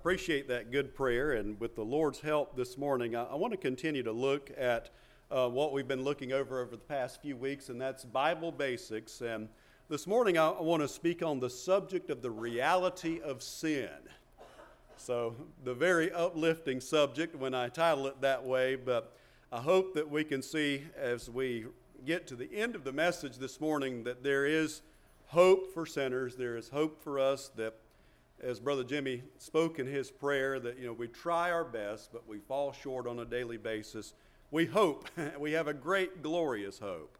appreciate that good prayer, and with the Lord's help this morning, I want to continue to look at what we've been looking over the past few weeks, and that's Bible basics. And this morning, I want to speak on the subject of the reality of sin. So, the very uplifting subject when I title it that way, but I hope that we can see as we get to the end of the message this morning that there is hope for sinners. There is hope for us that, as Brother Jimmy spoke in his prayer, that we try our best, but we fall short on a daily basis. We hope. We have a great, glorious hope.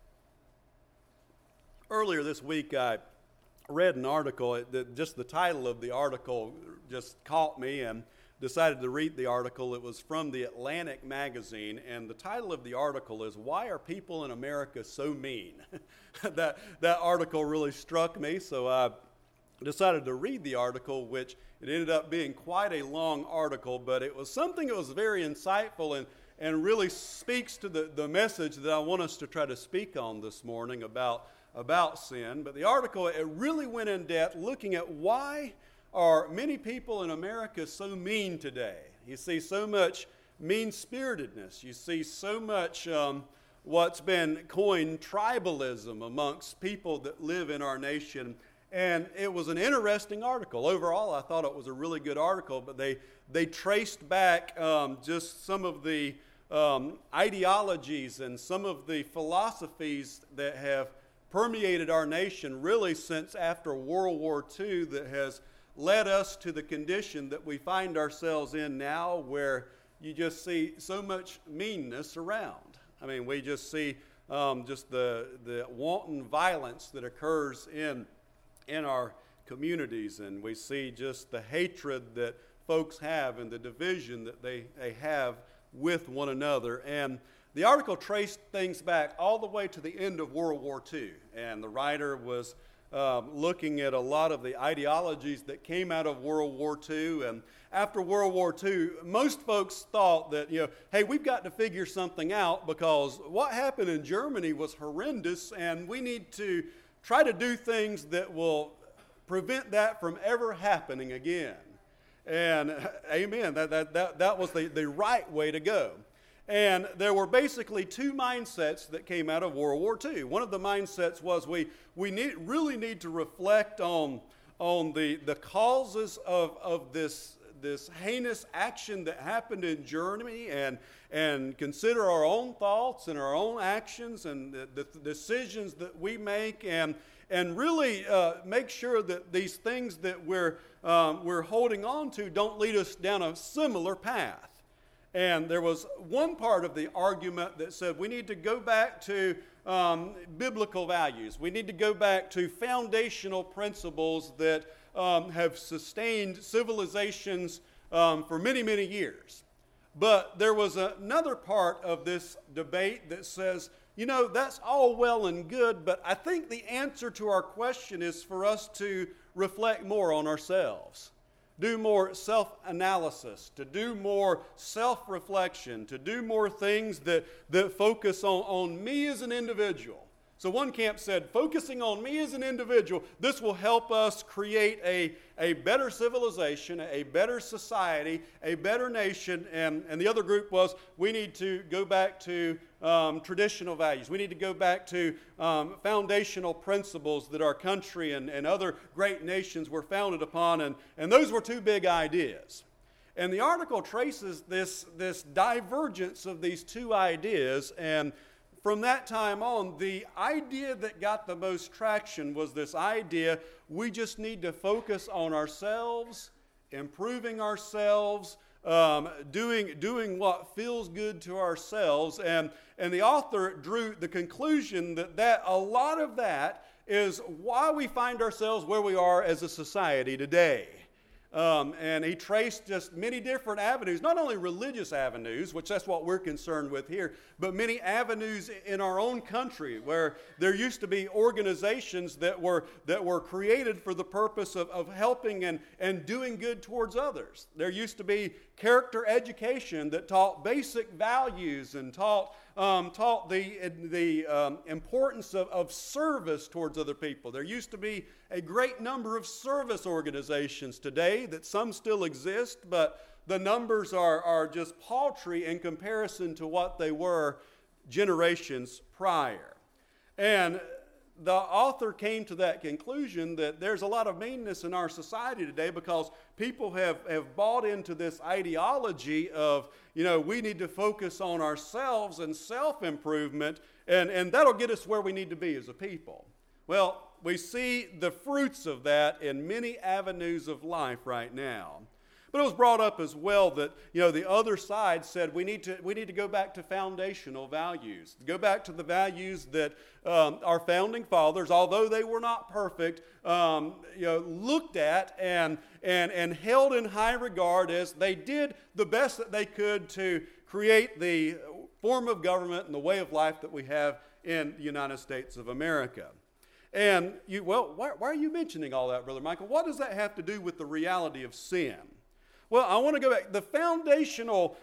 Earlier this week, I read an article. Just the title of the article just caught me, and decided to read the article. It was from the Atlantic magazine, and the title of the article is "Why Are People in America So Mean?" That article really struck me, so I decided to read the article, which it ended up being quite a long article, but it was something that was very insightful and really speaks to the message that I want us to try to speak on this morning about sin. But the article, it really went in depth looking at why are many people in America so mean today. You see so much mean-spiritedness. You see so much what's been coined tribalism amongst people that live in our nation. And it was an interesting article. Overall, I thought it was a really good article, but they traced back just some of the ideologies and some of the philosophies that have permeated our nation really since after World War II, that has led us to the condition that we find ourselves in now, where you just see so much meanness around. I mean, we just see just the wanton violence that occurs in our communities, and we see just the hatred that folks have and the division that they have with one another. And the article traced things back all the way to the end of World War II, and the writer was looking at a lot of the ideologies that came out of World War II. And after World War II, most folks thought that, hey, we've got to figure something out, because what happened in Germany was horrendous, and we need to try to do things that will prevent that from ever happening again. And amen, that was the right way to go. And there were basically two mindsets that came out of World War II. One of the mindsets was we really need to reflect on the causes of this heinous action that happened in Germany, and consider our own thoughts and our own actions and the decisions that we make, and really make sure that these things that we're holding on to don't lead us down a similar path. And there was one part of the argument that said we need to go back to biblical values. We need to go back to foundational principles that have sustained civilizations for many, many years. But there was another part of this debate that says, that's all well and good, but I think the answer to our question is for us to reflect more on ourselves, do more self-analysis, to do more self-reflection, to do more things that focus on me as an individual. So one camp said, focusing on me as an individual, this will help us create a better civilization, a better society, a better nation. And the other group was, we need to go back to traditional values. We need to go back to foundational principles that our country and other great nations were founded upon. And those were two big ideas. And the article traces this divergence of these two ideas, and from that time on, the idea that got the most traction was this idea: we just need to focus on ourselves, improving ourselves, doing what feels good to ourselves. And the author drew the conclusion that a lot of that is why we find ourselves where we are as a society today. And he traced just many different avenues, not only religious avenues, which that's what we're concerned with here, but many avenues in our own country where there used to be organizations that were created for the purpose of helping and doing good towards others. There used to be character education that taught basic values and taught taught the importance of service towards other people. There used to be a great number of service organizations today that some still exist, but the numbers are just paltry in comparison to what they were generations prior. And the author came to that conclusion that there's a lot of meanness in our society today because people have bought into this ideology of, we need to focus on ourselves and self-improvement, and that'll get us where we need to be as a people. Well, we see the fruits of that in many avenues of life right now. But it was brought up as well that, the other side said we need to go back to foundational values. Go back to the values that our founding fathers, although they were not perfect, looked at and held in high regard as they did the best that they could to create the form of government and the way of life that we have in the United States of America. And why are you mentioning all that, Brother Michael? What does that have to do with the reality of sin? Well, I want to go back. The foundational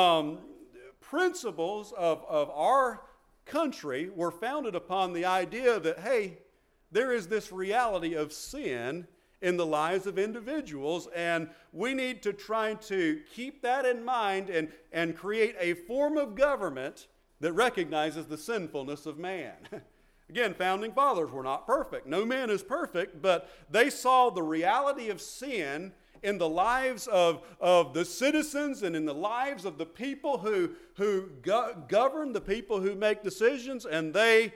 principles of our country were founded upon the idea that, hey, there is this reality of sin in the lives of individuals, and we need to try to keep that in mind and create a form of government that recognizes the sinfulness of man. Again, founding fathers were not perfect. No man is perfect, but they saw the reality of sin in the lives of the citizens and in the lives of the people who govern, the people who make decisions, and they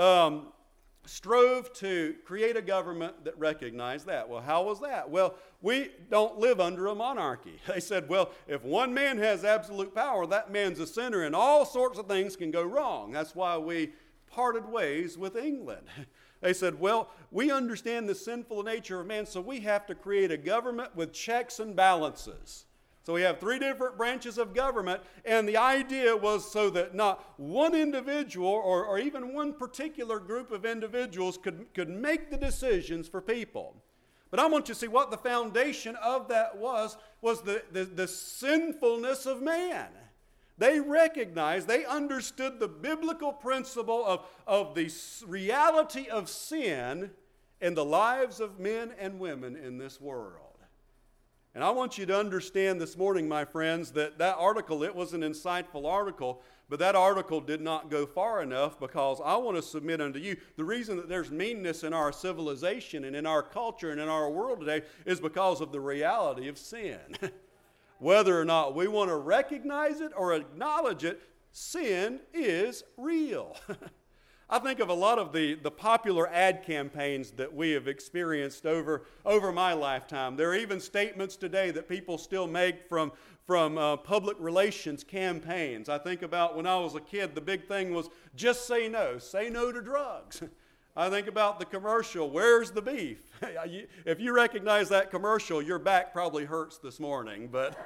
strove to create a government that recognized that. Well, how was that? Well, we don't live under a monarchy. They said, well, if one man has absolute power, that man's a sinner, and all sorts of things can go wrong. That's why we parted ways with England. They said, well, we understand the sinful nature of man, so we have to create a government with checks and balances. So we have 3 different branches of government, and the idea was so that not one individual or even one particular group of individuals could make the decisions for people. But I want you to see what the foundation of that was the sinfulness of man. They recognized, they understood the biblical principle of the reality of sin in the lives of men and women in this world. And I want you to understand this morning, my friends, that article, it was an insightful article, but that article did not go far enough, because I want to submit unto you the reason that there's meanness in our civilization and in our culture and in our world today is because of the reality of sin. Whether or not we want to recognize it or acknowledge it, sin is real. I think of a lot of the popular ad campaigns that we have experienced over my lifetime. There are even statements today that people still make from public relations campaigns. I think about when I was a kid, the big thing was just say no to drugs. I think about the commercial, where's the beef? If you recognize that commercial, your back probably hurts this morning. But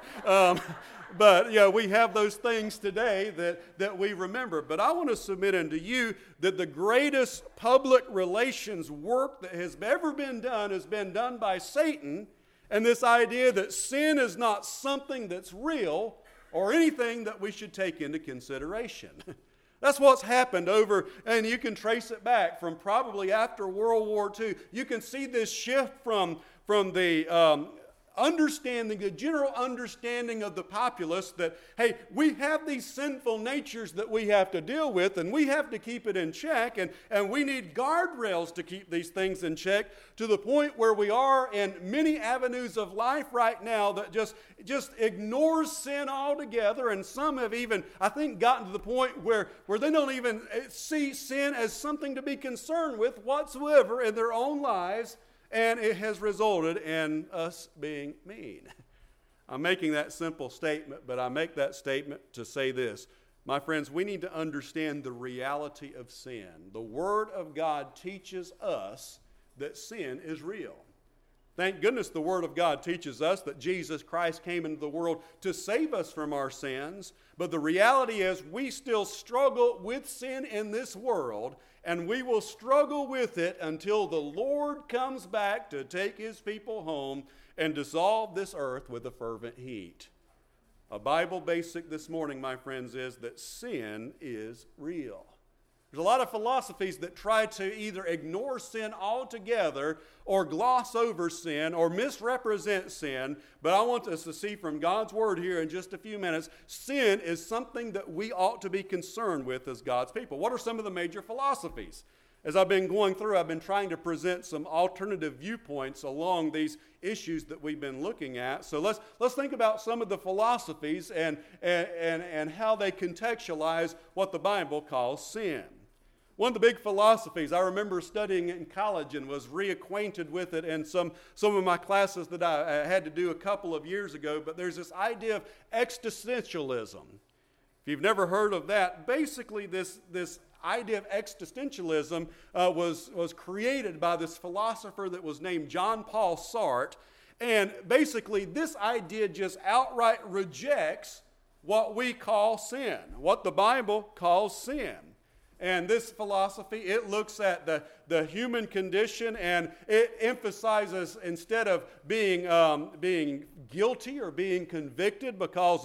we have those things today that we remember. But I want to submit unto you that the greatest public relations work that has ever been done has been done by Satan. And this idea that sin is not something that's real or anything that we should take into consideration. That's what's happened over, and you can trace it back from probably after World War II. You can see this shift from the understanding, the general understanding of the populace that, hey, we have these sinful natures that we have to deal with, and we have to keep it in check, and we need guardrails to keep these things in check, to the point where we are in many avenues of life right now that just ignores sin altogether, and some have even, I think, gotten to the point where they don't even see sin as something to be concerned with whatsoever in their own lives. And it has resulted in us being mean. I'm making that simple statement, but I make that statement to say this. My friends, we need to understand the reality of sin. The Word of God teaches us that sin is real. Thank goodness the Word of God teaches us that Jesus Christ came into the world to save us from our sins. But the reality is we still struggle with sin in this world, and we will struggle with it until the Lord comes back to take His people home and dissolve this earth with a fervent heat. A Bible basic this morning, my friends, is that sin is real. There's a lot of philosophies that try to either ignore sin altogether or gloss over sin or misrepresent sin, but I want us to see from God's Word here in just a few minutes, sin is something that we ought to be concerned with as God's people. What are some of the major philosophies? As I've been going through, I've been trying to present some alternative viewpoints along these issues that we've been looking at. So let's think about some of the philosophies and how they contextualize what the Bible calls sin. One of the big philosophies, I remember studying it in college and was reacquainted with it in some of my classes that I had to do a couple of years ago, but there's this idea of existentialism. If you've never heard of that, basically this idea of existentialism was created by this philosopher that was named John Paul Sartre, and basically this idea just outright rejects what we call sin, what the Bible calls sin. And this philosophy, it looks at the human condition, and it emphasizes, instead of being guilty or being convicted because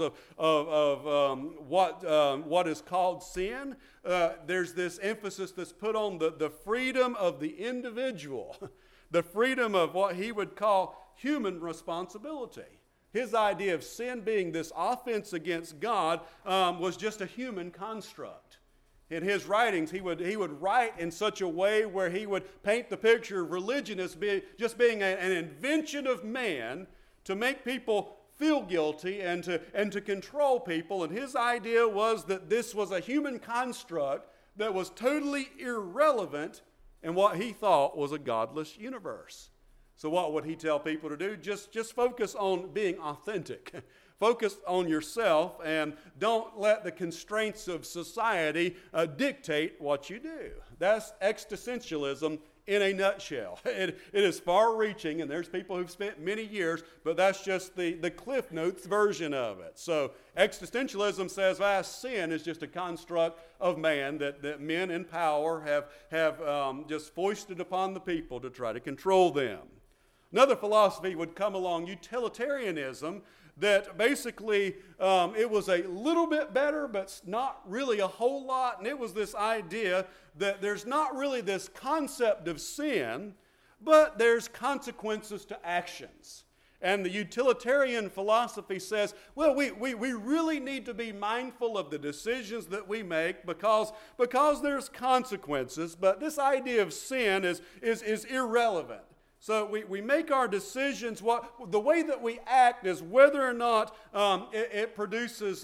of what is called sin, there's this emphasis that's put on the freedom of the individual, the freedom of what he would call human responsibility. His idea of sin being this offense against God was just a human construct. In his writings, he would write in such a way where he would paint the picture of religion as just being an invention of man to make people feel guilty and to control people. And his idea was that this was a human construct that was totally irrelevant in what he thought was a godless universe. So what would he tell people to do? Just focus on being authentic. Focus on yourself and don't let the constraints of society dictate what you do. That's existentialism in a nutshell. It is far-reaching, and there's people who've spent many years, but that's just the Cliff Notes version of it. So existentialism says sin is just a construct of man that men in power have just foisted upon the people to try to control them. Another philosophy would come along, utilitarianism, that basically it was a little bit better, but not really a whole lot. And it was this idea that there's not really this concept of sin, but there's consequences to actions. And the utilitarian philosophy says, well, we really need to be mindful of the decisions that we make because there's consequences. But this idea of sin is irrelevant. So we make our decisions, the way that we act is whether or not it produces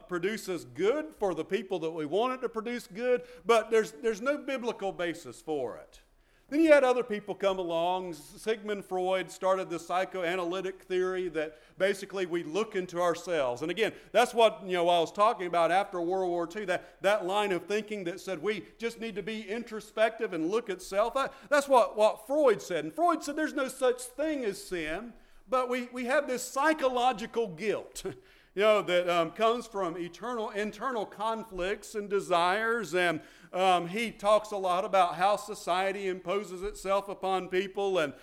good for the people that we want it to produce good, but there's no biblical basis for it. Then you had other people come along. Sigmund Freud started the psychoanalytic theory that basically we look into ourselves. And again, that's what I was talking about after World War II, that line of thinking that said we just need to be introspective and look at self. That's what Freud said. And Freud said there's no such thing as sin, but we have this psychological guilt. That comes from internal conflicts and desires, and he talks a lot about how society imposes itself upon people, and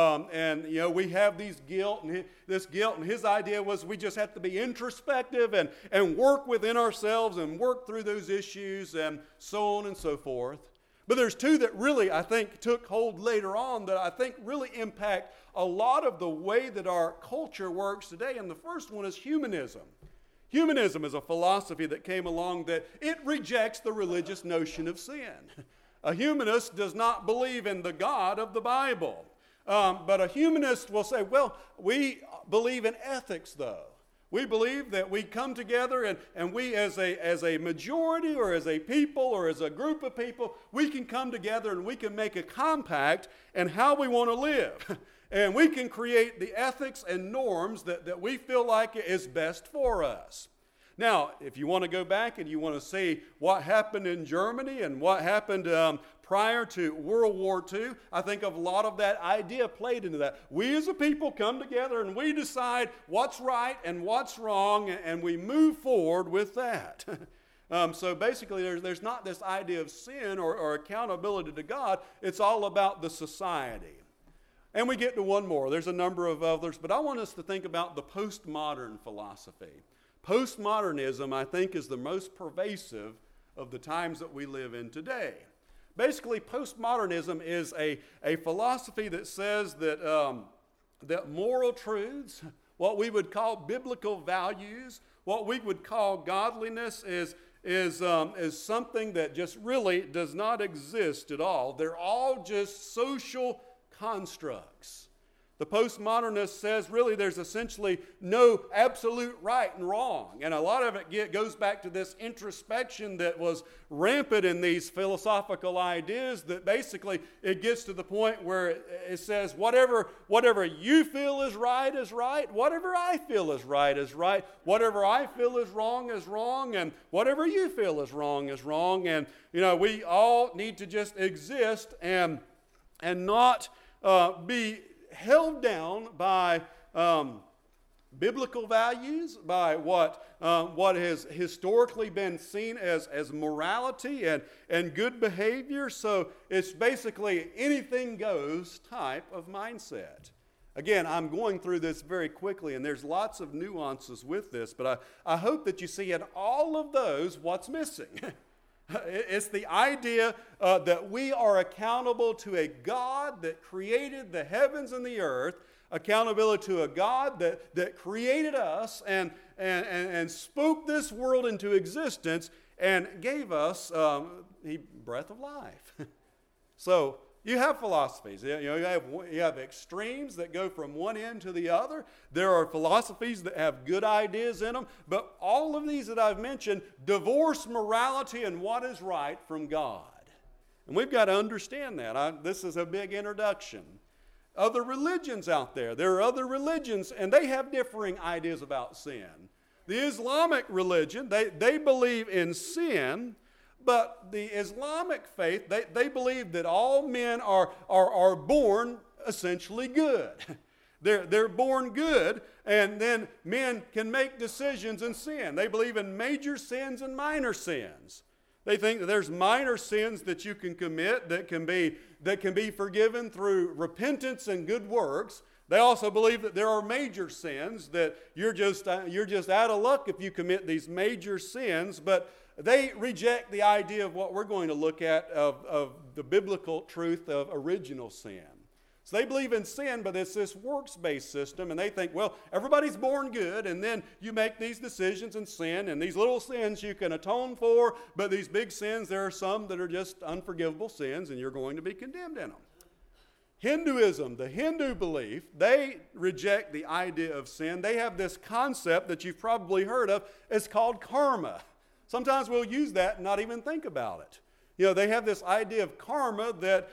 we have this guilt, and his idea was we just have to be introspective and work within ourselves and work through those issues and so on and so forth. But there's two that really, I think, took hold later on that I think really impact a lot of the way that our culture works today. And the first one is humanism. Humanism is a philosophy that came along that it rejects the religious notion of sin. A humanist does not believe in the God of the Bible. But a humanist will say, well, we believe in ethics, though. We believe that we come together and we as a majority or as a people or as a group of people, we can come together and we can make a compact in how we want to live. And we can create the ethics and norms that we feel like is best for us. Now, if you want to go back and you want to see what happened in Germany and what happened prior to World War II, I think a lot of that idea played into that. We as a people come together and we decide what's right and what's wrong, and we move forward with that. So basically, there's not this idea of sin or accountability to God. It's all about the society. And we get to one more. There's a number of others, but I want us to think about the postmodern philosophy. Postmodernism, I think, is the most pervasive of the times that we live in today. Basically, postmodernism is a philosophy that says that moral truths, what we would call biblical values, what we would call godliness is something that just really does not exist at all. They're all just social constructs. The postmodernist says really there's essentially no absolute right and wrong. And a lot of it goes back to this introspection that was rampant in these philosophical ideas, that basically it gets to the point where it says whatever you feel is right, whatever I feel is right, whatever I feel is wrong, and whatever you feel is wrong. And, we all need to just exist and not be held down by biblical values, by what has historically been seen as morality and good behavior. So it's basically anything goes type of mindset. Again, I'm going through this very quickly, and there's lots of nuances with this, but I hope that you see in all of those what's missing. It's the idea that we are accountable to a God that created the heavens and the earth, accountability to a God that created us and spoke this world into existence and gave us breath of life. So you have philosophies. You have extremes that go from one end to the other. There are philosophies that have good ideas in them. But all of these that I've mentioned divorce morality and what is right from God. And we've got to understand that. This is a big introduction. Other religions out there. There are other religions, and they have differing ideas about sin. The Islamic religion, they believe in sin. But the Islamic faith, they believe that all men are born essentially good. They're born good, and then men can make decisions and sin. They believe in major sins and minor sins. They think that there's minor sins that you can commit that can be forgiven through repentance and good works. They also believe that there are major sins that you're just out of luck if you commit these major sins, but they reject the idea of what we're going to look at of the biblical truth of original sin. So they believe in sin, but it's this works-based system, and they think, well, everybody's born good, and then you make these decisions and sin, and these little sins you can atone for, but these big sins, there are some that are just unforgivable sins, and you're going to be condemned in them. Hinduism, the Hindu belief, they reject the idea of sin. They have this concept that you've probably heard of. It's called karma. Sometimes we'll use that and not even think about it. They have this idea of karma that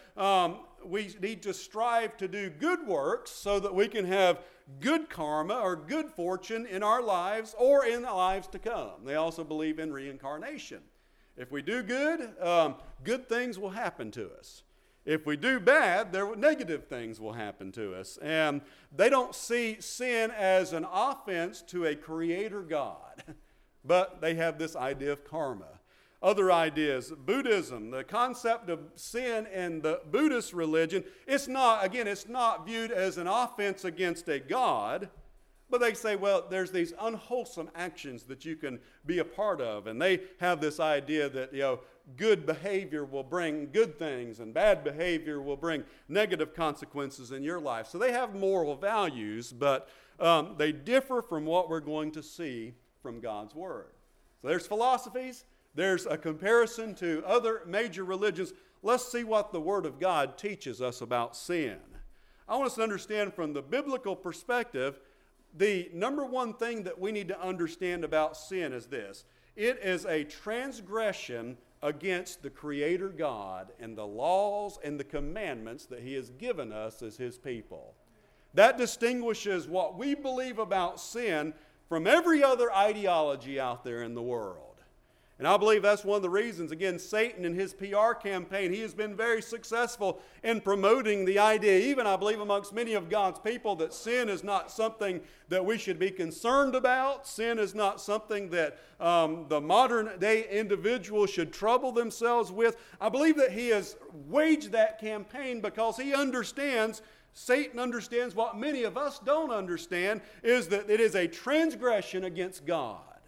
we need to strive to do good works so that we can have good karma or good fortune in our lives or in the lives to come. They also believe in reincarnation. If we do good, good things will happen to us. If we do bad, negative things will happen to us. And they don't see sin as an offense to a creator God. But they have this idea of karma. Other ideas, Buddhism, the concept of sin in the Buddhist religion, it's not viewed as an offense against a God, but they say, well, there's these unwholesome actions that you can be a part of. And they have this idea that, good behavior will bring good things and bad behavior will bring negative consequences in your life. So they have moral values, but they differ from what we're going to see from God's Word. So there's philosophies. There's a comparison to other major religions. Let's see what the Word of God teaches us about sin. I want us to understand from the biblical perspective, the number one thing that we need to understand about sin is this. It is a transgression against the Creator God and the laws and the commandments that He has given us as His people. That distinguishes what we believe about sin from every other ideology out there in the world. And I believe that's one of the reasons, again, Satan in his PR campaign, he has been very successful in promoting the idea, even I believe amongst many of God's people, that sin is not something that we should be concerned about. Sin is not something that the modern day individual should trouble themselves with. I believe that he has waged that campaign because he understands, Satan understands what many of us don't understand, is that it is a transgression against God.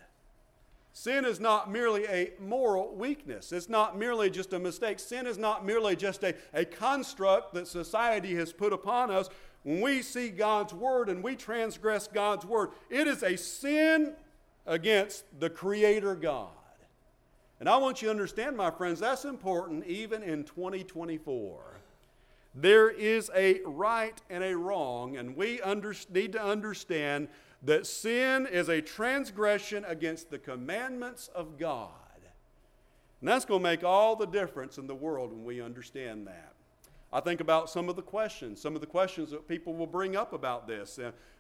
Sin is not merely a moral weakness. It's not merely just a mistake. Sin is not merely just a construct that society has put upon us. When we see God's word and we transgress God's word, it is a sin against the Creator God. And I want you to understand, my friends, that's important even in 2024. There is a right and a wrong, and we need to understand that sin is a transgression against the commandments of God. And that's going to make all the difference in the world when we understand that. I think about some of the questions that people will bring up about this.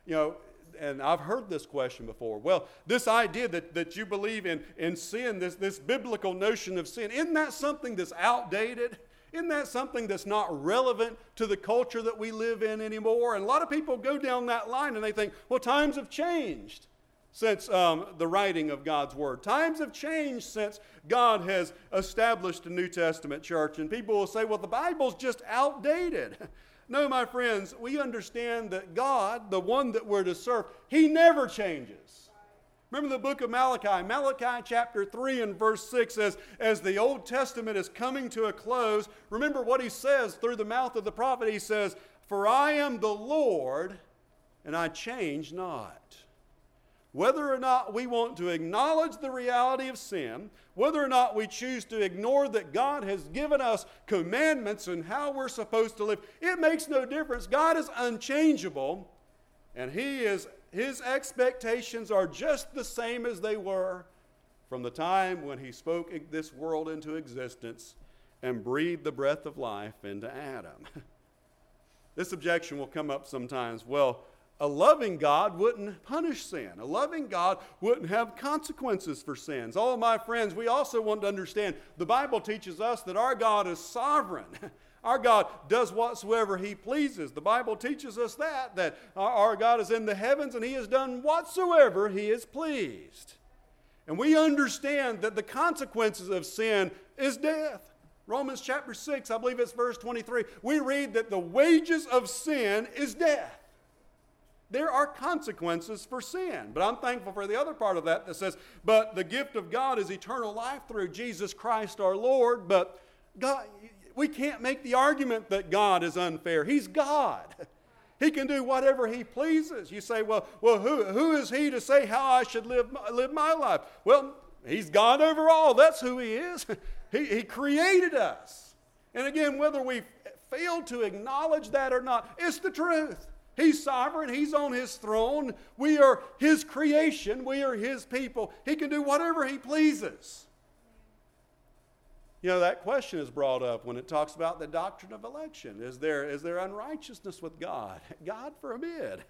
And I've heard this question before. Well, this idea that you believe in sin, this biblical notion of sin, isn't that something that's outdated? Isn't that something that's not relevant to the culture that we live in anymore? And a lot of people go down that line and they think, well, times have changed since the writing of God's Word. Times have changed since God has established a New Testament church. And people will say, well, the Bible's just outdated. No, my friends, we understand that God, the one that we're to serve, He never changes. Remember the book of Malachi. Malachi chapter 3 and verse 6 says, as the Old Testament is coming to a close, remember what he says through the mouth of the prophet. He says, for I am the Lord, and I change not. Whether or not we want to acknowledge the reality of sin, whether or not we choose to ignore that God has given us commandments and how we're supposed to live, it makes no difference. God is unchangeable, and His expectations are just the same as they were from the time when He spoke this world into existence and breathed the breath of life into Adam. This objection will come up sometimes. Well, a loving God wouldn't punish sin. A loving God wouldn't have consequences for sins. Oh, my friends, we also want to understand the Bible teaches us that our God is sovereign. Our God does whatsoever He pleases. The Bible teaches us that our God is in the heavens and He has done whatsoever He is pleased. And we understand that the consequences of sin is death. Romans chapter 6, I believe it's verse 23, we read that the wages of sin is death. There are consequences for sin. But I'm thankful for the other part of that says, but the gift of God is eternal life through Jesus Christ our Lord. But God, we can't make the argument that God is unfair. He's God. He can do whatever He pleases. You say, well, who is He to say how I should live my life? Well, He's God over all. That's who He is. He created us. And again, whether we fail to acknowledge that or not, it's the truth. He's sovereign. He's on His throne. We are His creation. We are His people. He can do whatever He pleases. You know, that question is brought up when it talks about the doctrine of election. Is there unrighteousness with God? God forbid.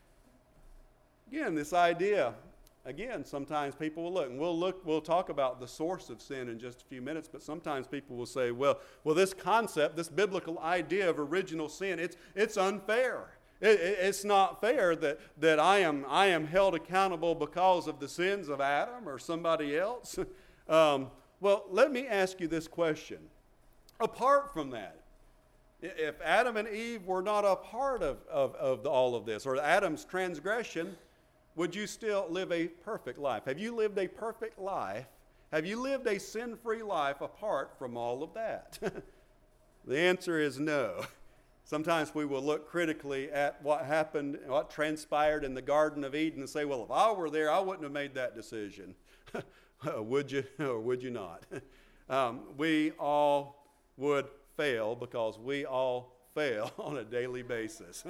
Again, this idea, sometimes people will look, and we'll talk about the source of sin in just a few minutes, but sometimes people will say, well, this concept, this biblical idea of original sin, it's unfair. It's not fair that I am held accountable because of the sins of Adam or somebody else. Well, let me ask you this question. Apart from that, if Adam and Eve were not a part of all of this, or Adam's transgression, would you still live a perfect life? Have you lived a perfect life? Have you lived a sin-free life apart from all of that? The answer is no. Sometimes we will look critically at what happened, what transpired in the Garden of Eden and say, well, if I were there, I wouldn't have made that decision. Would you or would you not? We all would fail because we all fail on a daily basis.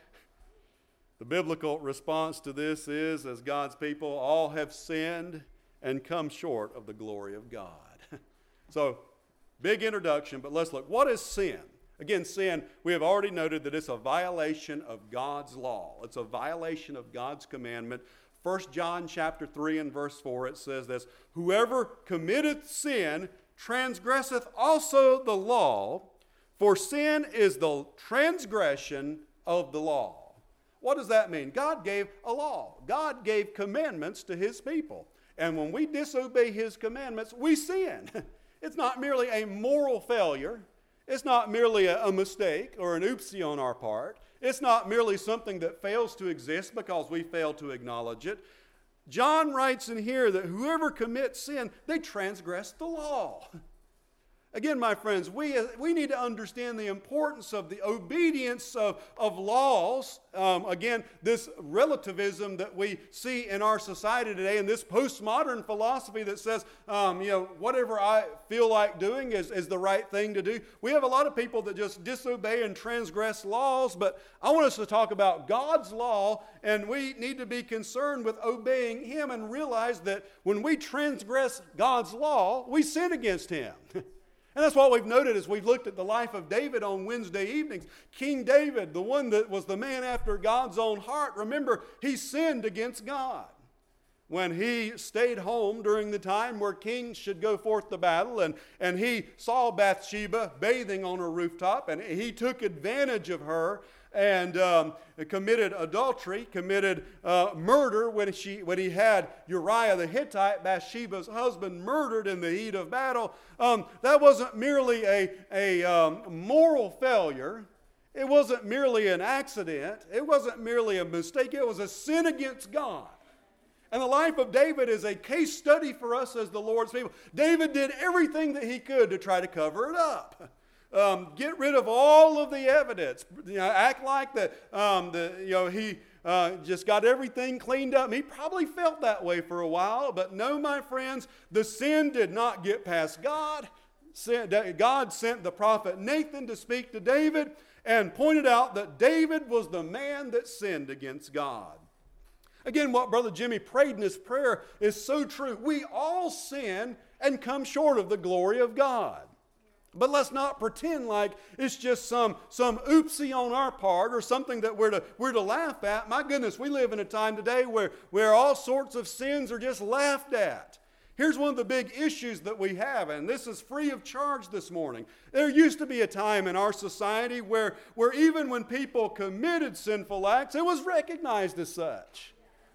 The biblical response to this is, as God's people, all have sinned and come short of the glory of God. So, big introduction, but let's look. What is sin? Again, sin, we have already noted that it's a violation of God's law. It's a violation of God's commandment. 1 John chapter 3 and verse 4, it says this, whoever committeth sin transgresseth also the law, for sin is the transgression of the law. What does that mean? God gave a law. God gave commandments to His people. And when we disobey His commandments, we sin. It's not merely a moral failure. It's not merely a mistake or an oopsie on our part. It's not merely something that fails to exist because we fail to acknowledge it. John writes in here that whoever commits sin, they transgress the law. Again, my friends, we need to understand the importance of the obedience of laws. Again, this relativism that we see in our society today, and this postmodern philosophy that says, whatever I feel like doing is the right thing to do. We have a lot of people that just disobey and transgress laws, but I want us to talk about God's law, and we need to be concerned with obeying Him and realize that when we transgress God's law, we sin against Him. And that's what we've noted as we've looked at the life of David on Wednesday evenings. King David, the one that was the man after God's own heart, remember, he sinned against God when he stayed home during the time where kings should go forth to battle, and he saw Bathsheba bathing on her rooftop, and he took advantage of her and committed adultery, committed murder when he had Uriah the Hittite, Bathsheba's husband, murdered in the heat of battle. That wasn't merely a moral failure. It wasn't merely an accident. It wasn't merely a mistake. It was a sin against God. And the life of David is a case study for us as the Lord's people. David did everything that he could to try to cover it up. Get rid of all of the evidence. Act like that. He just got everything cleaned up. He probably felt that way for a while, but no, my friends, the sin did not get past God. God sent the prophet Nathan to speak to David and pointed out that David was the man that sinned against God. Again, what Brother Jimmy prayed in his prayer is so true. We all sin and come short of the glory of God. But let's not pretend like it's just some oopsie on our part or something that we're to laugh at. My goodness, we live in a time today where all sorts of sins are just laughed at. Here's one of the big issues that we have, and this is free of charge this morning. There used to be a time in our society where even when people committed sinful acts, it was recognized as such.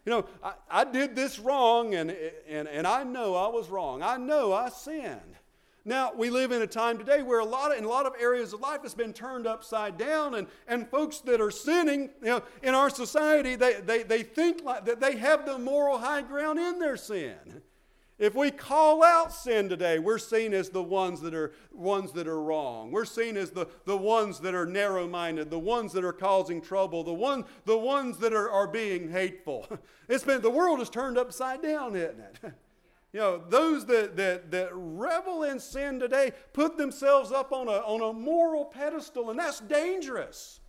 I did this wrong, and I know I was wrong. I know I sinned. Now, we live in a time today where in a lot of areas of life it's been turned upside down, and folks that are sinning, in our society, they think like that they have the moral high ground in their sin. If we call out sin today, we're seen as the ones that are wrong. We're seen as the ones that are narrow-minded, the ones that are causing trouble, the ones that are being hateful. The world is turned upside down, isn't it? Those that revel in sin today put themselves up on a moral pedestal, and that's dangerous.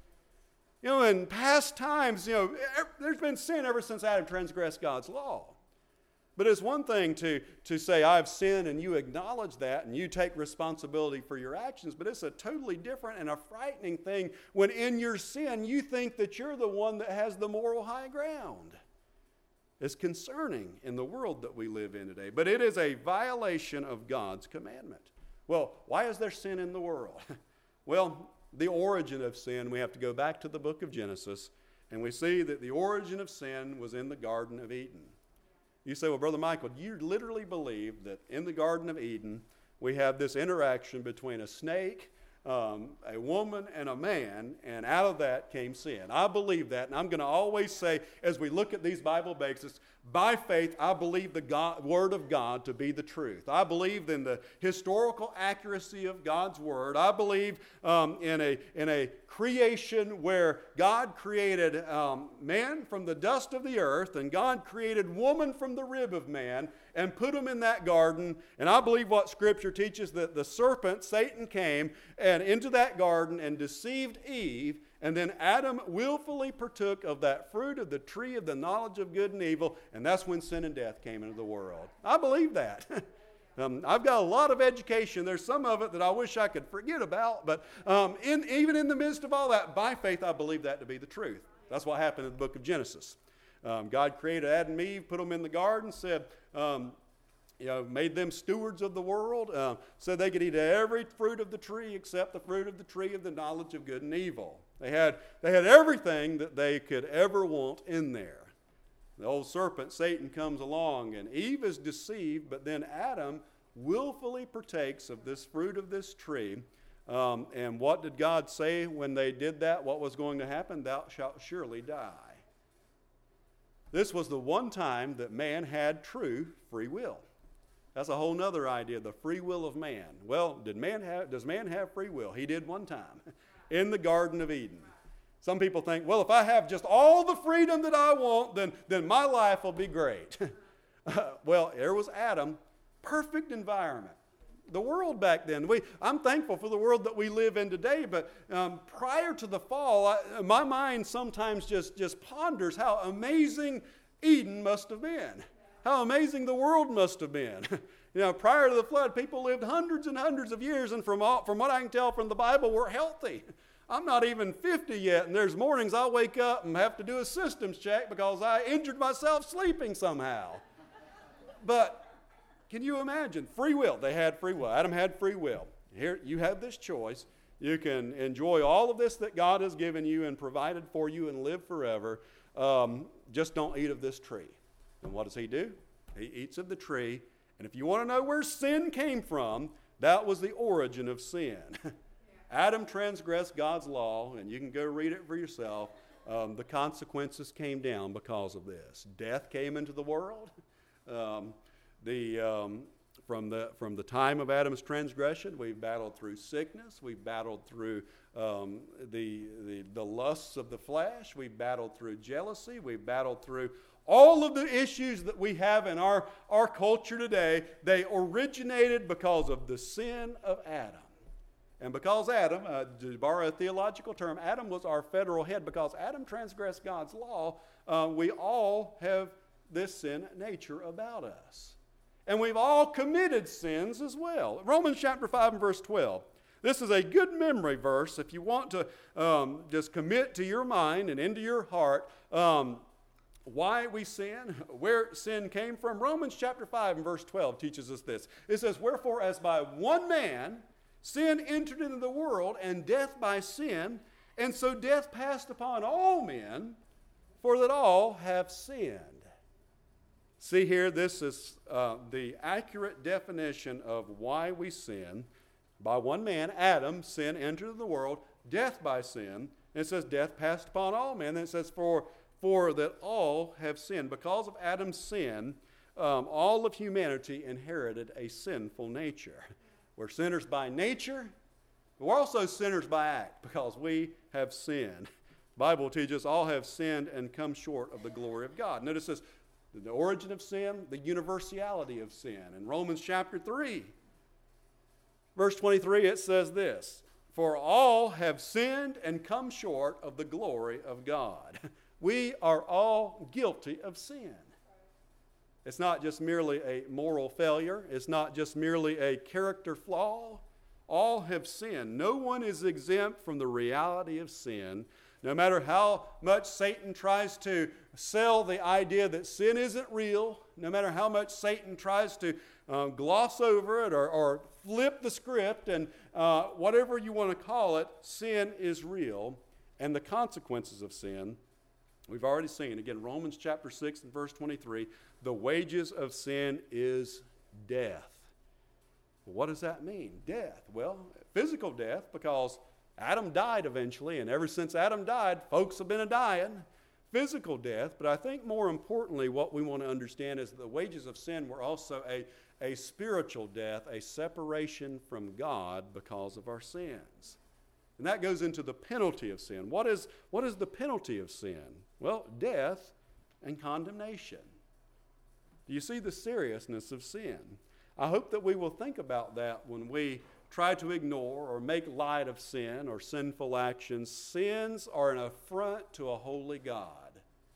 In past times, there's been sin ever since Adam transgressed God's law. But it's one thing to say, I've sinned, and you acknowledge that, and you take responsibility for your actions, but it's a totally different and a frightening thing when in your sin you think that you're the one that has the moral high ground. It's concerning in the world that we live in today, but it is a violation of God's commandment. Well, why is there sin in the world? Well, the origin of sin, we have to go back to the book of Genesis, and we see that the origin of sin was in the Garden of Eden. You say, well, Brother Michael, do you literally believe that in the Garden of Eden we have this interaction between a snake, a woman, and a man, and out of that came sin? I believe that, and I'm going to always say, as we look at these Bible bases, by faith, I believe the Word of God to be the truth. I believe in the historical accuracy of God's Word. I believe in a creation where God created man from the dust of the earth, and God created woman from the rib of man, and put them in that garden. And I believe what Scripture teaches, that the serpent, Satan, came and into that garden and deceived Eve, and then Adam willfully partook of that fruit of the tree of the knowledge of good and evil, and that's when sin and death came into the world. I believe that. I've got a lot of education. There's some of it that I wish I could forget about, but even in the midst of all that, by faith, I believe that to be the truth. That's what happened in the book of Genesis. God created Adam and Eve, put them in the garden, said, made them stewards of the world, said they could eat every fruit of the tree except the fruit of the tree of the knowledge of good and evil. They had everything that they could ever want in there. The old serpent, Satan, comes along, and Eve is deceived, but then Adam willfully partakes of this fruit of this tree. And what did God say when they did that? What was going to happen? Thou shalt surely die. This was the one time that man had true free will. That's a whole nother idea, the free will of man. Well, does man have free will? He did one time in the Garden of Eden. Some people think, well, if I have just all the freedom that I want, then my life will be great. Well, there was Adam, perfect environment. The world back then, I'm thankful for the world that we live in today, but prior to the fall, my mind sometimes just ponders how amazing Eden must have been. How amazing the world must have been. Prior to the flood, people lived hundreds and hundreds of years, and from what I can tell from the Bible, we're healthy. I'm not even 50 yet, and there's mornings I'll wake up and have to do a systems check because I injured myself sleeping somehow. But can you imagine? Free will. They had free will. Adam had free will. Here, you have this choice. You can enjoy all of this that God has given you and provided for you and live forever. Just don't eat of this tree. And what does he do? He eats of the tree. And if you want to know where sin came from, that was the origin of sin. Adam transgressed God's law, and you can go read it for yourself. The consequences came down because of this. Death came into the world. From the time of Adam's transgression, we've battled through sickness. We've battled through the lusts of the flesh. We've battled through jealousy. We've battled through all of the issues that we have in our culture today. They originated because of the sin of Adam. And because Adam, to borrow a theological term, Adam was our federal head. Because Adam transgressed God's law, we all have this sin nature about us. And we've all committed sins as well. Romans chapter 5 and verse 12. This is a good memory verse if you want to just commit to your mind and into your heart why we sin, where sin came from. Romans chapter 5 and verse 12 teaches us this. It says, wherefore as by one man sin entered into the world, and death by sin, and so death passed upon all men, for that all have sinned. See here, this is the accurate definition of why we sin. By one man, Adam, sin entered into the world, death by sin. And it says death passed upon all men. Then it says for that all have sinned. Because of Adam's sin, all of humanity inherited a sinful nature. We're sinners by nature, but we're also sinners by act because we have sinned. The Bible teaches all have sinned and come short of the glory of God. Notice this, the origin of sin, the universality of sin. In Romans chapter 3, verse 23, it says this, for all have sinned and come short of the glory of God. We are all guilty of sin. It's not just merely a moral failure. It's not just merely a character flaw. All have sinned. No one is exempt from the reality of sin. No matter how much Satan tries to sell the idea that sin isn't real, no matter how much Satan tries to gloss over it or flip the script and whatever you want to call it, sin is real. And the consequences of sin, we've already seen. Again, Romans chapter 6 and verse 23, the wages of sin is death. What does that mean? Death. Well, physical death, because Adam died eventually, and ever since Adam died, folks have been a-dying. Physical death, but I think more importantly what we want to understand is that the wages of sin were also a spiritual death, a separation from God because of our sins. And that goes into the penalty of sin. What is the penalty of sin? Well, death and condemnation. Do you see the seriousness of sin? I hope that we will think about that when we try to ignore or make light of sin or sinful actions. Sins are an affront to a holy God.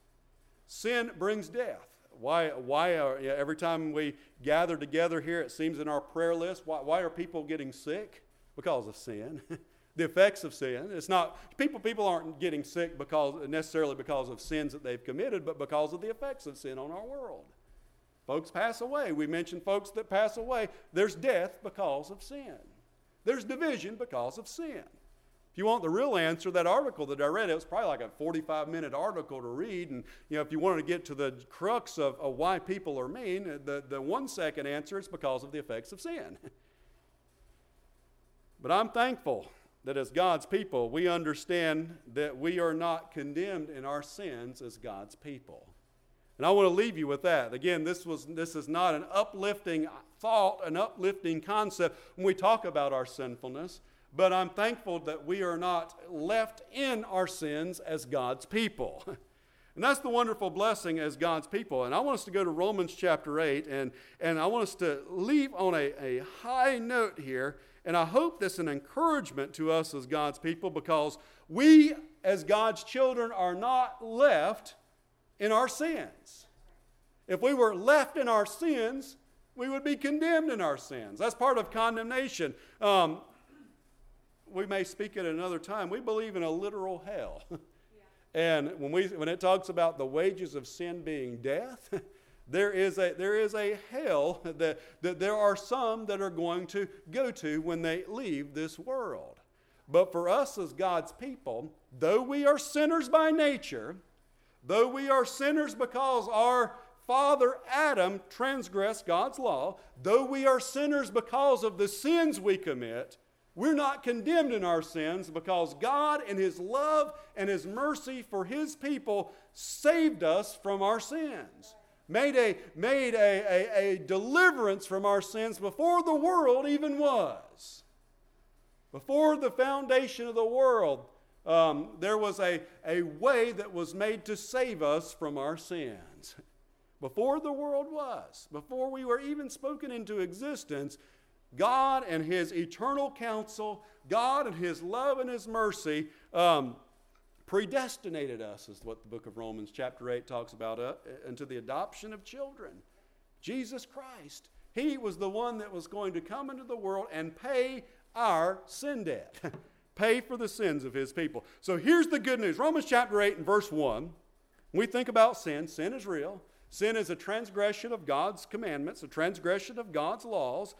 Sin brings death. Why every time we gather together here, it seems in our prayer list, why are people getting sick? Because of sin. The effects of sin. It's not people aren't getting sick necessarily because of sins that they've committed, but because of the effects of sin on our world. Folks pass away. We mentioned folks that pass away. There's death because of sin. There's division because of sin. If you want the real answer, that article that I read, it was probably like a 45-minute article to read. And if you wanted to get to the crux of why people are mean, the 1 second answer is because of the effects of sin. But I'm thankful that as God's people, we understand that we are not condemned in our sins as God's people. And I want to leave you with that. Again, this is not an uplifting thought, an uplifting concept when we talk about our sinfulness, but I'm thankful that we are not left in our sins as God's people. And that's the wonderful blessing as God's people. And I want us to go to Romans chapter 8, and I want us to leave on a high note here. And I hope this is an encouragement to us as God's people, because we as God's children are not left in our sins. If we were left in our sins, we would be condemned in our sins. That's part of condemnation. We may speak at another time. We believe in a literal hell. And when it talks about the wages of sin being death, there is a hell that there are some that are going to go to when they leave this world. But for us as God's people, though we are sinners by nature, though we are sinners because our father Adam transgressed God's law, though we are sinners because of the sins we commit, we're not condemned in our sins, because God in His love and His mercy for His people saved us from our sins. Made a deliverance from our sins before the world even was. Before the foundation of the world, there was a way that was made to save us from our sins. Before the world was, before we were even spoken into existence, God and His eternal counsel, God and His love and His mercy predestinated us, is what the book of Romans chapter 8 talks about, into the adoption of children. Jesus Christ, He was the one that was going to come into the world and pay our sin debt, pay for the sins of His people. So here's the good news. Romans chapter 8 and verse 1, when we think about sin, sin is real. Sin is a transgression of God's commandments, a transgression of God's laws.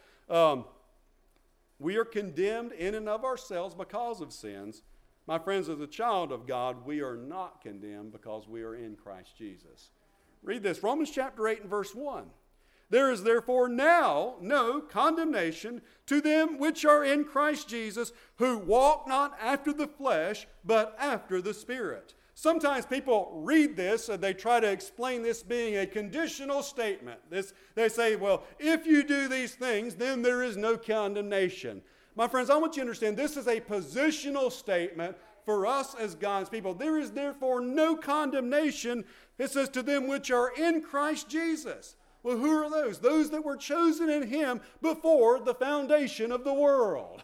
We are condemned in and of ourselves because of sins. My friends, as a child of God, we are not condemned because we are in Christ Jesus. Read this, Romans chapter 8 and verse 1. There is therefore now no condemnation to them which are in Christ Jesus, who walk not after the flesh, but after the Spirit. Sometimes people read this and they try to explain this being a conditional statement. They say, well, if you do these things, then there is no condemnation. My friends, I want you to understand this is a positional statement for us as God's people. There is therefore no condemnation, it says, to them which are in Christ Jesus. Well, who are those? Those that were chosen in Him before the foundation of the world.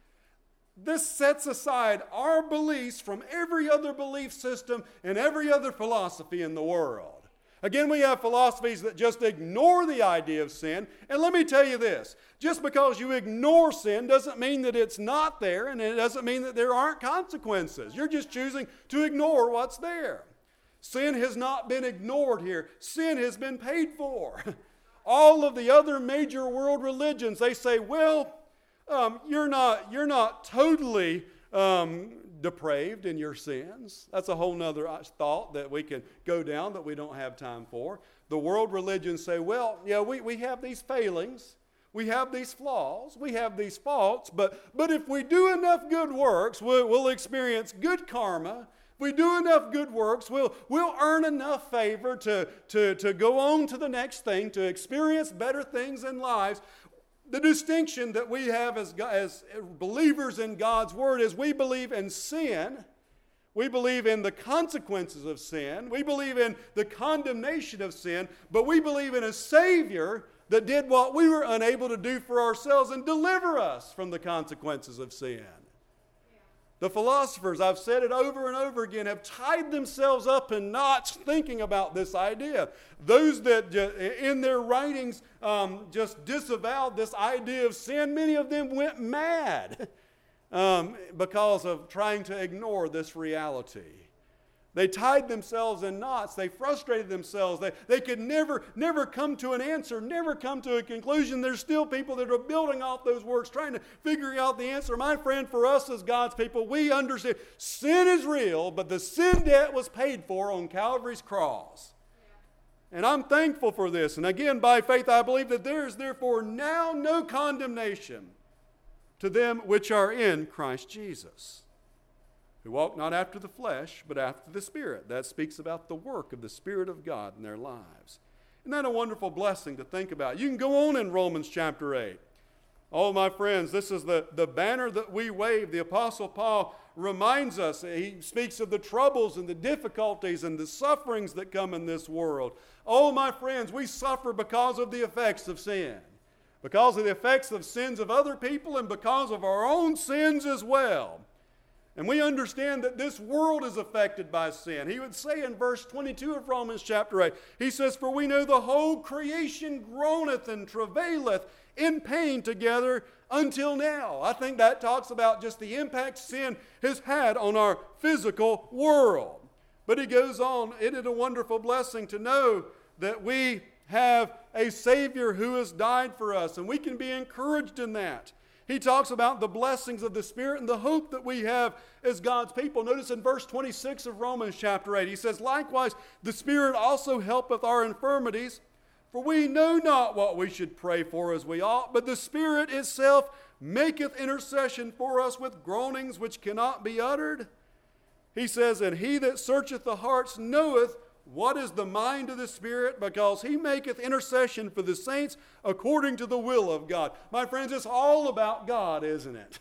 This sets aside our beliefs from every other belief system and every other philosophy in the world. Again, we have philosophies that just ignore the idea of sin. And let me tell you this, just because you ignore sin doesn't mean that it's not there, and it doesn't mean that there aren't consequences. You're just choosing to ignore what's there. Sin has not been ignored here. Sin has been paid for. All of the other major world religions, they say, well, you're not totally depraved in your sins. That's a whole nother thought that we can go down that we don't have time for. The world religions say, well, yeah, we have these failings, we have these flaws, we have these faults, but if we do enough good works, we'll experience good karma. If we do enough good works, we'll earn enough favor to go on to the next thing, to experience better things in lives. The distinction that we have as believers in God's Word is we believe in sin. We believe in the consequences of sin. We believe in the condemnation of sin. But we believe in a Savior that did what we were unable to do for ourselves and deliver us from the consequences of sin. The philosophers, I've said it over and over again, have tied themselves up in knots thinking about this idea. Those that in their writings just disavowed this idea of sin, many of them went mad because of trying to ignore this reality. They tied themselves in knots. They frustrated themselves. They could never come to an answer, never come to a conclusion. There's still people that are building off those works, trying to figure out the answer. My friend, for us as God's people, we understand sin is real, but the sin debt was paid for on Calvary's cross. And I'm thankful for this. And again, by faith, I believe that there is therefore now no condemnation to them which are in Christ Jesus, who walk not after the flesh, but after the Spirit. That speaks about the work of the Spirit of God in their lives. Isn't that a wonderful blessing to think about? You can go on in Romans chapter 8. Oh, my friends, this is the banner that we wave. The Apostle Paul reminds us, he speaks of the troubles and the difficulties and the sufferings that come in this world. Oh, my friends, we suffer because of the effects of sin, because of the effects of sins of other people and because of our own sins as well. And we understand that this world is affected by sin. He would say in verse 22 of Romans chapter 8, he says, "For we know the whole creation groaneth and travaileth in pain together until now." I think that talks about just the impact sin has had on our physical world. But he goes on, it is a wonderful blessing to know that we have a Savior who has died for us, and we can be encouraged in that. He talks about the blessings of the Spirit and the hope that we have as God's people. Notice in verse 26 of Romans chapter 8, he says, "Likewise, the Spirit also helpeth our infirmities, for we know not what we should pray for as we ought, but the Spirit itself maketh intercession for us with groanings which cannot be uttered." He says, "And he that searcheth the hearts knoweth what is the mind of the Spirit, because he maketh intercession for the saints according to the will of God." My friends, it's all about God, isn't it?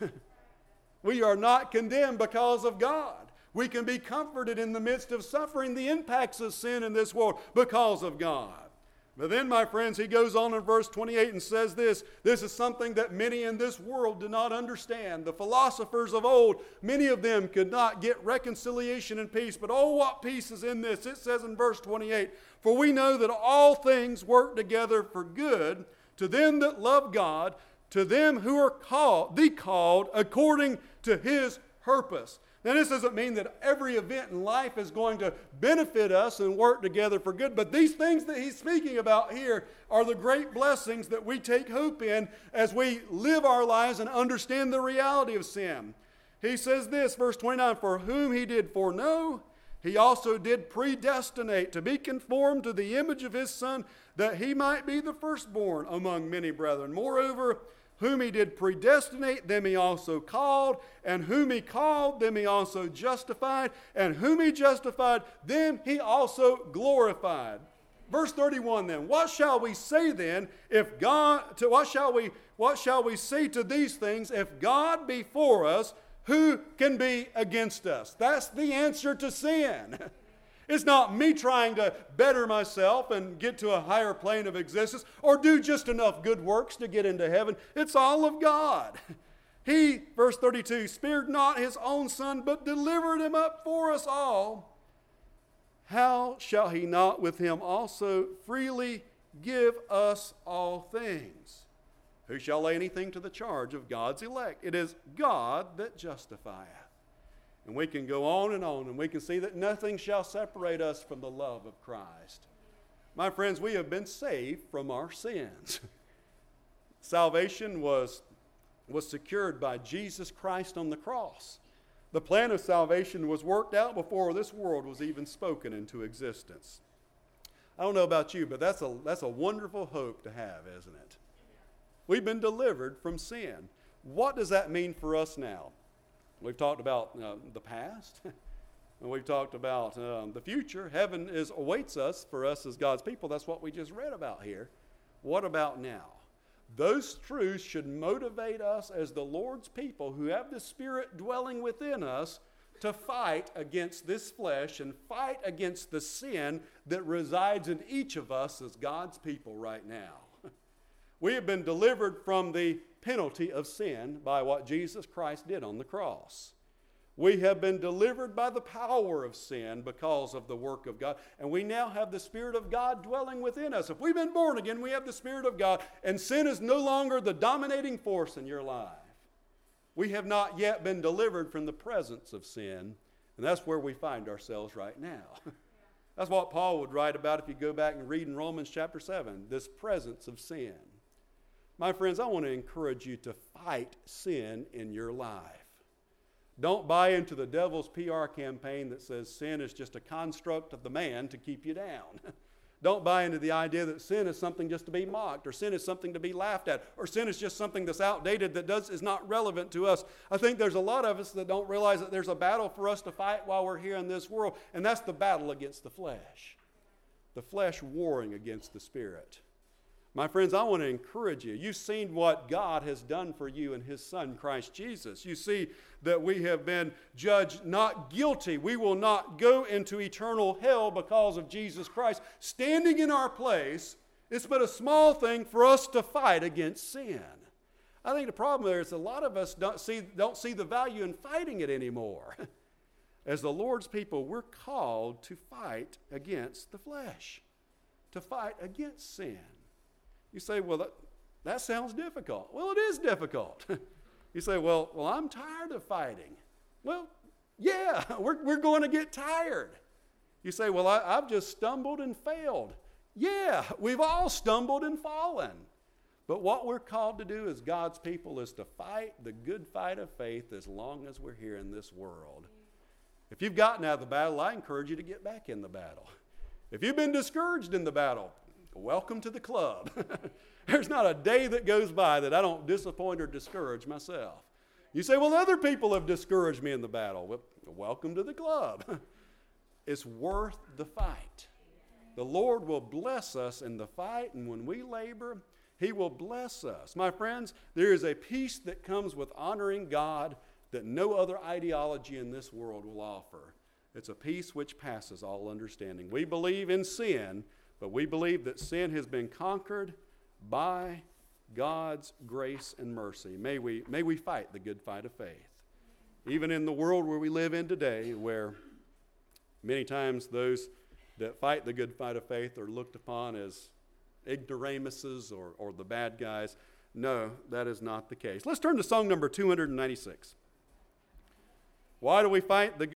We are not condemned because of God. We can be comforted in the midst of suffering the impacts of sin in this world because of God. But then, my friends, he goes on in verse 28 and says this is something that many in this world do not understand. The philosophers of old, many of them could not get reconciliation and peace. But oh, what peace is in this. It says in verse 28, "For we know that all things work together for good to them that love God, to them who are called according to his purpose." Now, this doesn't mean that every event in life is going to benefit us and work together for good, but these things that he's speaking about here are the great blessings that we take hope in as we live our lives and understand the reality of sin. He says this, verse 29, "For whom he did foreknow, he also did predestinate to be conformed to the image of his Son, that he might be the firstborn among many brethren. Moreover, whom he did predestinate, them he also called, and whom he called, them he also justified, and whom he justified, them he also glorified." Verse 31 then, "What shall we say then if God, what shall we say to these things? If God be for us, who can be against us?" That's the answer to sin. It's not me trying to better myself and get to a higher plane of existence or do just enough good works to get into heaven. It's all of God. He, verse 32, "spared not his own Son, but delivered him up for us all. How shall he not with him also freely give us all things? Who shall lay anything to the charge of God's elect? It is God that justifieth." And we can go on, and we can see that nothing shall separate us from the love of Christ. My friends, we have been saved from our sins. Salvation was secured by Jesus Christ on the cross. The plan of salvation was worked out before this world was even spoken into existence. I don't know about you, but that's a wonderful hope to have, isn't it? We've been delivered from sin. What does that mean for us now? We've talked about the past, and we've talked about the future. Heaven awaits us for us as God's people. That's what we just read about here. What about now? Those truths should motivate us as the Lord's people who have the Spirit dwelling within us to fight against this flesh and fight against the sin that resides in each of us as God's people right now. We have been delivered from the penalty of sin by what Jesus Christ did on the cross. We have been delivered by the power of sin because of the work of God, and we now have the Spirit of God dwelling within us. If we've been born again, we have the Spirit of God, and sin is no longer the dominating force in your life. We have not yet been delivered from the presence of sin, and that's where we find ourselves right now. That's what Paul would write about if you go back and read in Romans chapter 7, this presence of sin. My friends, I want to encourage you to fight sin in your life. Don't buy into the devil's PR campaign that says sin is just a construct of the man to keep you down. Don't buy into the idea that sin is something just to be mocked, or sin is something to be laughed at, or sin is just something that's outdated that is not relevant to us. I think there's a lot of us that don't realize that there's a battle for us to fight while we're here in this world, and that's the battle against the flesh. The flesh warring against the spirit. My friends, I want to encourage you. You've seen what God has done for you in His Son, Christ Jesus. You see that we have been judged not guilty. We will not go into eternal hell because of Jesus Christ standing in our place. It's but a small thing for us to fight against sin. I think the problem there is a lot of us don't see the value in fighting it anymore. As the Lord's people, we're called to fight against the flesh, to fight against sin. You say, well, that sounds difficult. Well, it is difficult. You say, well, I'm tired of fighting. Well, yeah, we're going to get tired. You say, well, I've just stumbled and failed. Yeah, we've all stumbled and fallen. But what we're called to do as God's people is to fight the good fight of faith as long as we're here in this world. If you've gotten out of the battle, I encourage you to get back in the battle. If you've been discouraged in the battle, welcome to the club. There's not a day that goes by that I don't disappoint or discourage myself. You say, well, other people have discouraged me in the battle. Well, welcome to the club. It's worth the fight. The Lord will bless us in the fight, and when we labor, He will bless us. My friends, there is a peace that comes with honoring God that no other ideology in this world will offer. It's a peace which passes all understanding. We believe in sin, but we believe that sin has been conquered by God's grace and mercy. May we fight the good fight of faith. Even in the world where we live in today, where many times those that fight the good fight of faith are looked upon as ignoramuses or the bad guys. No, that is not the case. Let's turn to song number 296. Why do we fight the